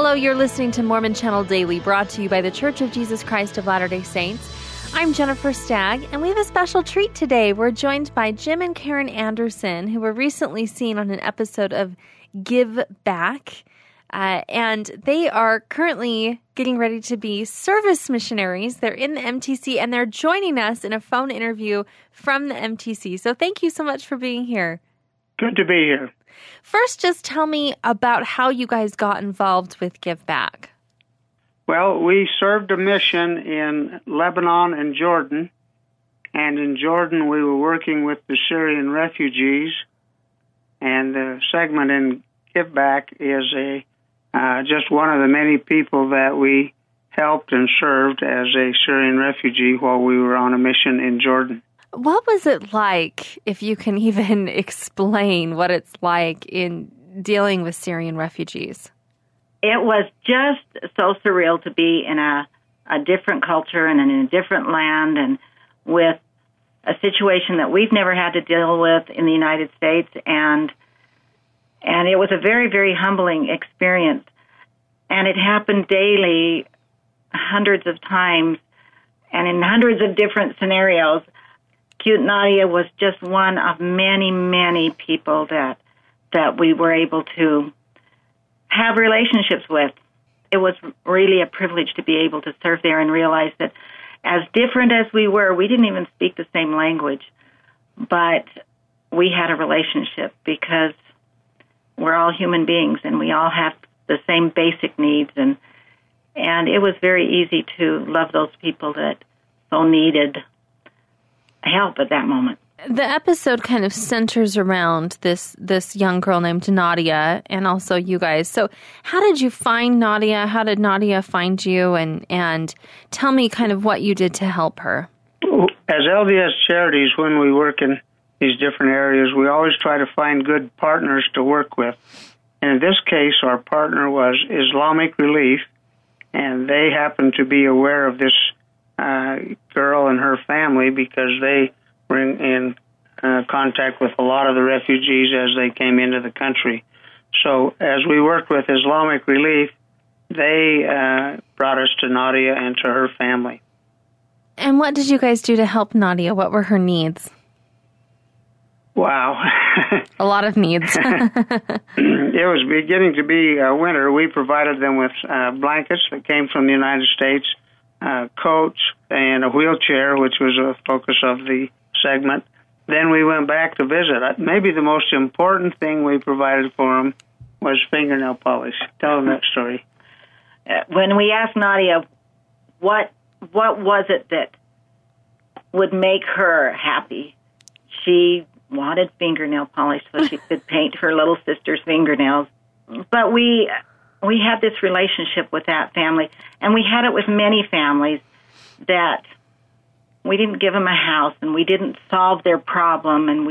Hello, you're listening to Mormon Channel Daily, brought to you by The Church of Jesus Christ of Latter-day Saints. I'm Jennifer Stagg, and we have a special treat today. We're joined by Jim and Karen Anderson, who were recently seen on an episode of Give Back. And they are currently getting ready to be service missionaries. They're in the MTC, and they're joining us in a phone interview from the MTC. So thank you so much for being here. Good to be here. First, just tell me about how you guys got involved with Give Back. Well, we served a mission in Lebanon and Jordan. And in Jordan, we were working with the Syrian refugees. And the segment in Give Back is just one of the many people that we helped and served as a Syrian refugee while we were on a mission in Jordan. What was it like, if you can even explain what it's like in dealing with Syrian refugees? It was just so surreal to be in a different culture and in a different land and with a situation that we've never had to deal with in the United States. And it was a very, very humbling experience. And it happened daily, hundreds of times, and in hundreds of different scenarios. Cute Nadia was just one of many, many people that we were able to have relationships with. It was really a privilege to be able to serve there and realize that as different as we were, we didn't even speak the same language, but we had a relationship because we're all human beings and we all have the same basic needs, and it was very easy to love those people that so needed help at that moment. The episode kind of centers around this young girl named Nadia and also you guys. So how did you find Nadia? How did Nadia find you? And tell me kind of what you did to help her. As LDS Charities, when we work in these different areas, we always try to find good partners to work with. And in this case, our partner was Islamic Relief, and they happened to be aware of this girl and her family because they were in contact with a lot of the refugees as they came into the country. So as we worked with Islamic Relief, they brought us to Nadia and to her family. And what did you guys do to help Nadia? What were her needs? Wow. A lot of needs. It was beginning to be winter. We provided them with blankets that came from the United States, coats, and a wheelchair, which was a focus of the segment. Then we went back to visit. Maybe the most important thing we provided for them was fingernail polish. Tell them that story. When we asked Nadia what was it that would make her happy, she wanted fingernail polish so she could paint her little sister's fingernails. But we had this relationship with that family, and we had it with many families that we didn't give them a house and we didn't solve their problem, and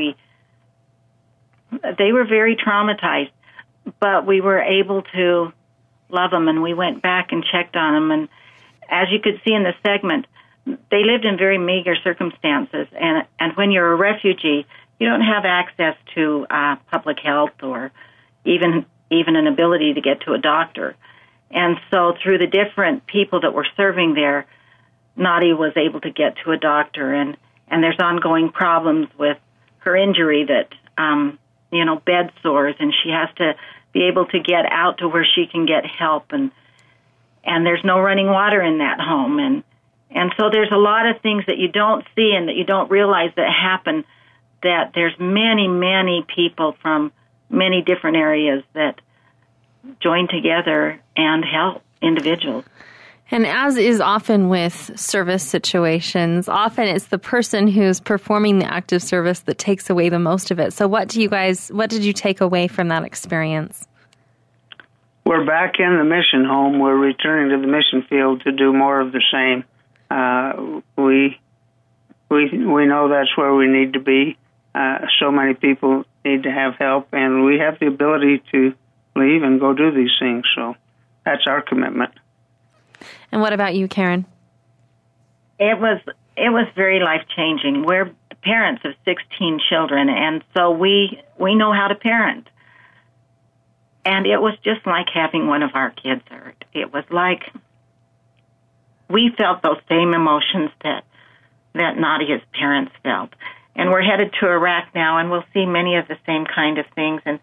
they were very traumatized, but we were able to love them, and we went back and checked on them. And as you could see in the segment, they lived in very meager circumstances, and when you're a refugee, you don't have access to public health or even an ability to get to a doctor. And so through the different people that were serving there, Nadia was able to get to a doctor, and there's ongoing problems with her injury that, bed sores, and she has to be able to get out to where she can get help, and there's no running water in that home. And so there's a lot of things that you don't see and that you don't realize that happen, that there's many, many people from many different areas that join together and help individuals. And as is often with service situations, often it's the person who's performing the act of service that takes away the most of it. So what did you take away from that experience? We're back in the mission home. We're returning to the mission field to do more of the same. We know that's where we need to be. So many people need to have help, and we have the ability to leave and go do these things. So that's our commitment. And what about you, Karen? It was very life-changing. We're parents of 16 children, and so we know how to parent. And it was just like having one of our kids hurt. It was like we felt those same emotions that Nadia's parents felt. And we're headed to Iraq now, and we'll see many of the same kind of things and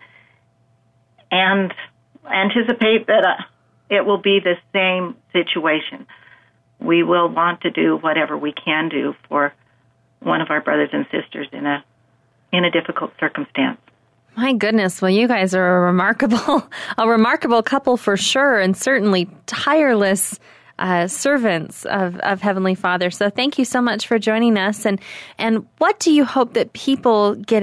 anticipate that it will be the same situation. We will want to do whatever we can do for one of our brothers and sisters in a difficult circumstance. My goodness, well, you guys are a remarkable couple for sure, and certainly tireless servants of Heavenly Father. So thank you so much for joining us. And what do you hope that people get